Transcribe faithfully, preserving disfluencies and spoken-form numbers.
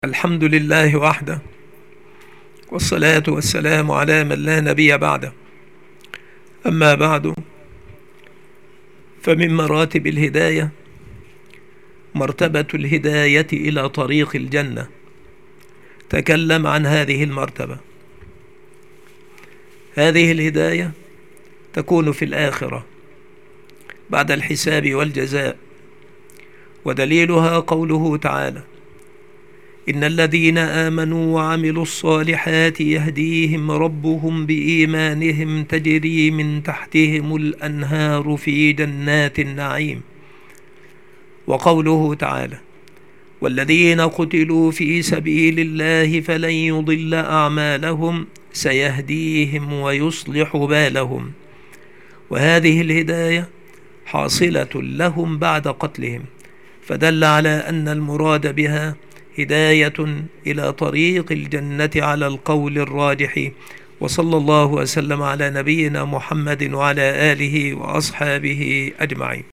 الحمد لله وحده، والصلاة والسلام على من لا نبي بعده. أما بعد، فمن مراتب الهداية مرتبة الهداية إلى طريق الجنة. تكلم عن هذه المرتبة. هذه الهداية تكون في الآخرة بعد الحساب والجزاء، ودليلها قوله تعالى: إن الذين آمنوا وعملوا الصالحات يهديهم ربهم بإيمانهم تجري من تحتهم الأنهار في جنات النعيم. وقوله تعالى: والذين قتلوا في سبيل الله فلن يضل أعمالهم سيهديهم ويصلح بالهم. وهذه الهداية حاصلة لهم بعد قتلهم، فدل على أن المراد بها هداية إلى طريق الجنة على القول الراجح. وصلى الله وسلم على نبينا محمد وعلى آله وأصحابه أجمعين.